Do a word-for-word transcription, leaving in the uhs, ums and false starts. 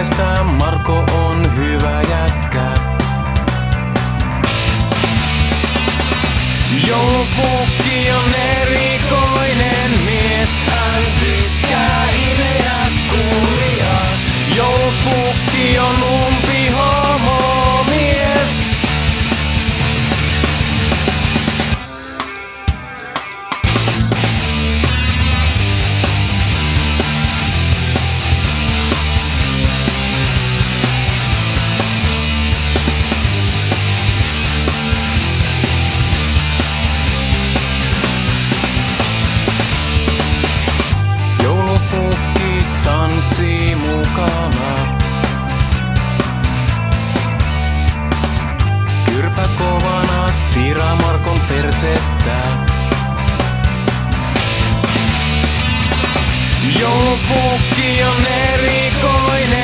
mielestä Marko on hyvä jätkä. Joulupukki on erikoinen mies, hän tykkää imeä kuulia. Joulupukki on umpihomo mies. Joulupukki tanssii mukana. Kyrpä kovana tiraa Markon persettä. Joulupukki on erikoinen.